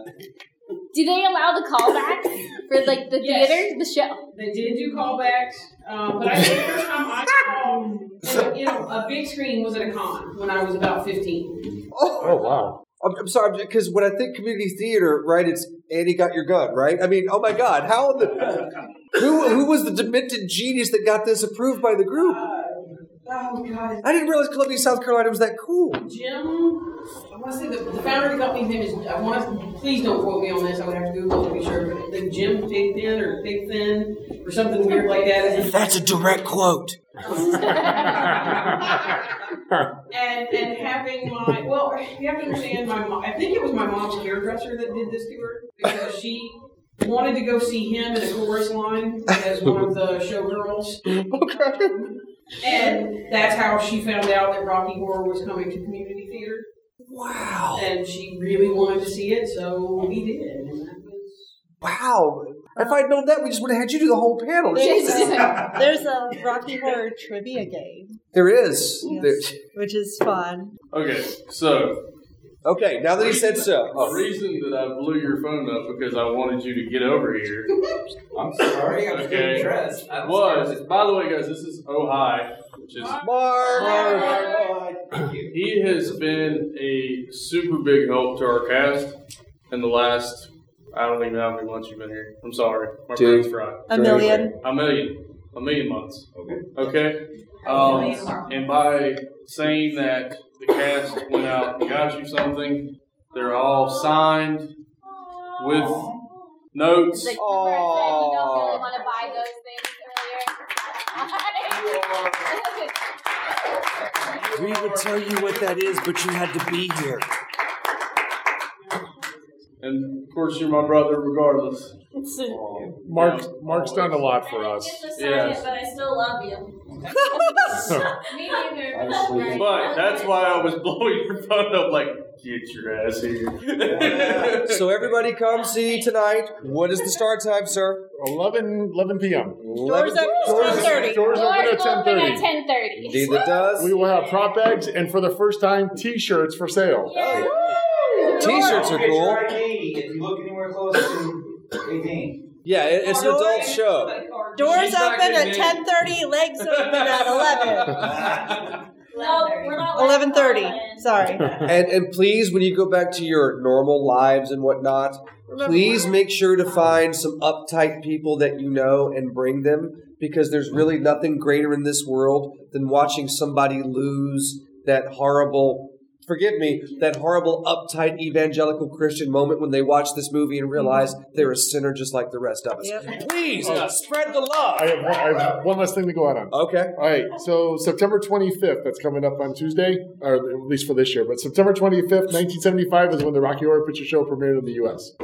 Do they allow the callback for like the Yes. theater, the show? They did do callbacks, um, but I think the first time I saw, and, you know, a big screen was at a con when I was about fifteen. Oh wow. I'm, I'm sorry, because when I think community theater, right, it's Annie Got Your Gun, right? I mean, oh my God, how in the who who was the demented genius that got this approved by the group? Oh God, I didn't realize Columbia, South Carolina was that cool. Jim. I want to say the, the founder of the company's name is. I want to. Please don't quote me on this. I would have to Google it to be sure. But the Jim Big Thin or Big Thin or something weird like that. That's a direct quote. and and having my well, you have to understand my mom. I think it was my mom's hairdresser that did this to her because she wanted to go see him in a chorus line as one of the showgirls. Okay. And that's how she found out that Rocky Horror was coming to community theater. Wow. And she really wanted to see it, so we did. And that was Wow. If I'd known that, we just would have had you do the whole panel. There's Jesus. a, there's a Rocky Horror trivia game, There is. Yes. There- which is fun. Okay, so Okay, now that he said so. the reason that I blew your phone up because I wanted you to get over here. I'm sorry, I was Okay. getting dressed. I Was by the way, guys, this is Ohio, which is Mark. he has been a super big help to our cast in the last. I don't even know how many months you've been here. I'm sorry, my Two. brain's fried. A million. A million, a million months. Okay. Okay. Um, and by saying that the cast went out and got you something, they're all signed with notes. Like, remember I said you don't really want to buy those things earlier? We would tell you what that is, but you had to be here. And of course, you're my brother, regardless. Mark, Mark's done a lot for us. Yes. But I still love you. Me neither. But that's why I was blowing your phone up like, get your ass here. So everybody come see tonight. What is the start time, sir? eleven, eleven p.m. Doors open at ten thirty. Doors open at ten open at thirty. ten thirty. Indeed it does. We will have prop bags and for the first time, T-shirts for sale. T-shirts are cool. If you look anywhere close to eighteen. Yeah, it, it's an adult show. Doors She's not open gonna at ten thirty, legs open at eleven. No, we're not. eleven thirty. Sorry. And and please, when you go back to your normal lives and whatnot, please make sure to find some uptight people that you know and bring them, because there's really nothing greater in this world than watching somebody lose that horrible, forgive me, that horrible uptight evangelical Christian moment when they watch this movie and realize they're a sinner just like the rest of us. Yep. Please, uh, spread the love. I have, one, I have one last thing to go out on. Okay. All right. So September twenty-fifth, that's coming up on Tuesday, or at least for this year. But September twenty-fifth, nineteen seventy-five is when the Rocky Horror Picture Show premiered in the U S.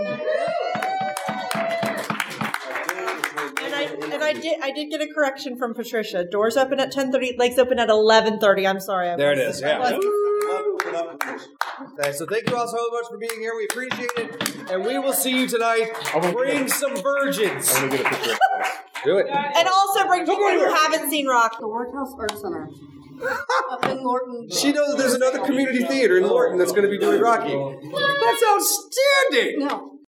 And I and I did I did get a correction from Patricia. Doors open at ten thirty, legs open at eleven thirty. I'm sorry. I There it was- is, I yeah. was- Okay, so thank you all so much for being here. We appreciate it. And we will see you tonight. Bring some virgins. I'm going to get a picture. Do it. And also bring people who haven't seen Rock. The Workhouse Art Center. Up in Lorton. She knows that there's another community theater in Lorton that's going to be doing Rocky. That's outstanding. No.